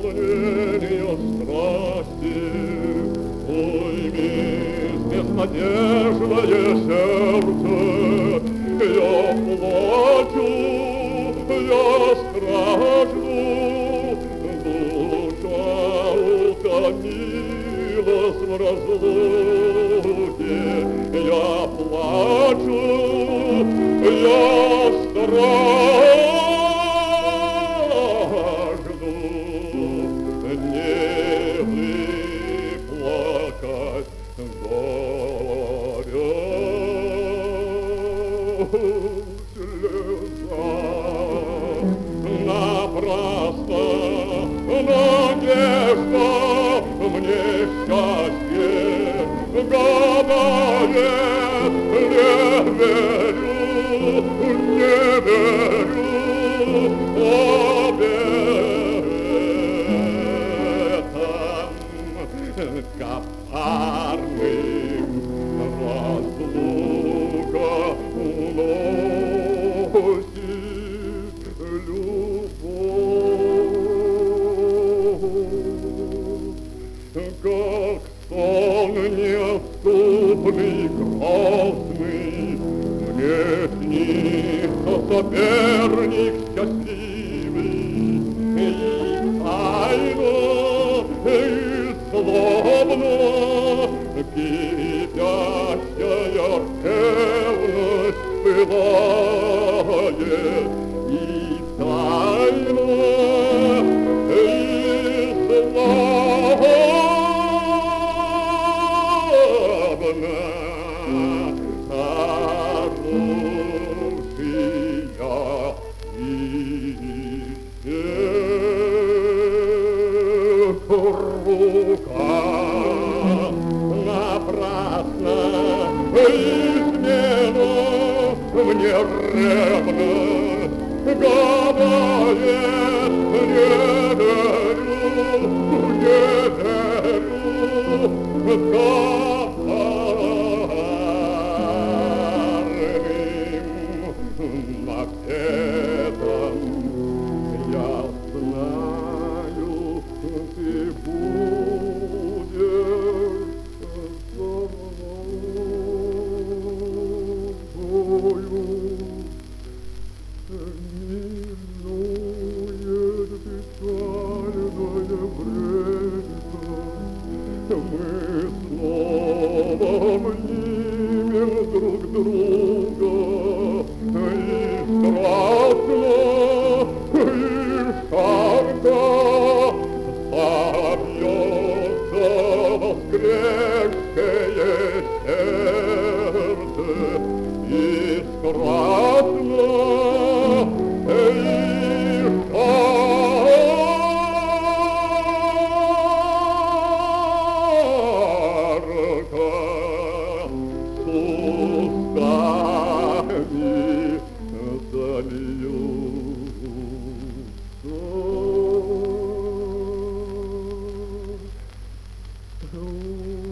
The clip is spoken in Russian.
волнения страсти, уймись, безнадежное сердце, я плачу, я стражду, душа утомилась в разлуке, я плачу, я стражду, не выплакать горя слеза. Напрасно надежда мне счастье гадает, не верю, не верю обетам коварным. Разлука уносит любовь, как сон неотступный, грозный, мне снится соперник счастливый, и тайно, и злобно кипящая ревность пылает, и тайно, и злобно оружия рука напрасно измена мне ревность гадает, не верю, не верю коварным наветом. Я знаю, ты будешь со мною. Минует печальное время, мы снова обнимем друг друга, и страстно, и жарко забьется воскресшее сердце, и страстно, и жарко с устами зальются.